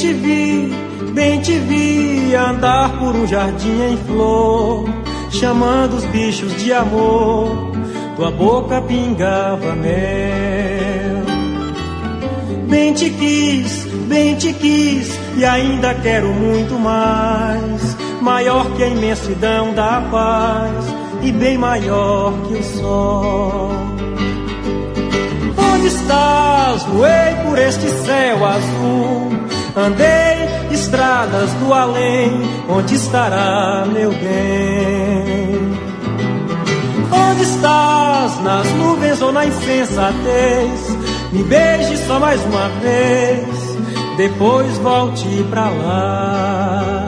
bem te vi andar por um jardim em flor, chamando os bichos de amor, tua boca pingava mel. Bem te quis, e ainda quero muito mais, maior que a imensidão da paz e bem maior que o sol. Onde estás? Voei por este céu azul, andei estradas do além, onde estará meu bem? Onde estás? Nas nuvens ou na insensatez? Me beije só mais uma vez, depois volte pra lá.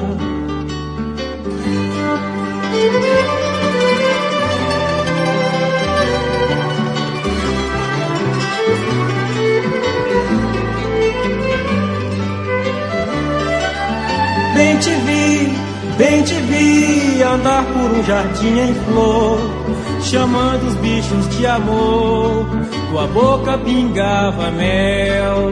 Bem te vi andar por um jardim em flor, chamando os bichos de amor, tua boca pingava mel.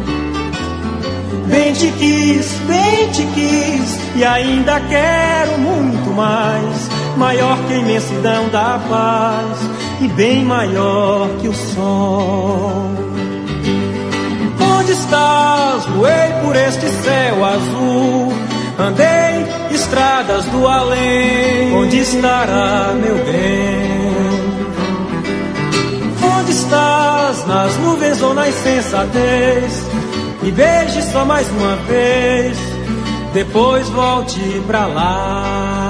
Bem te quis, e ainda quero muito mais, maior que a imensidão da paz e bem maior que o sol. Onde estás? Voei por este céu azul, andei estradas do além, onde estará meu bem? Onde estás? Nas nuvens ou na insensatez? Me beije só mais uma vez, depois volte pra lá.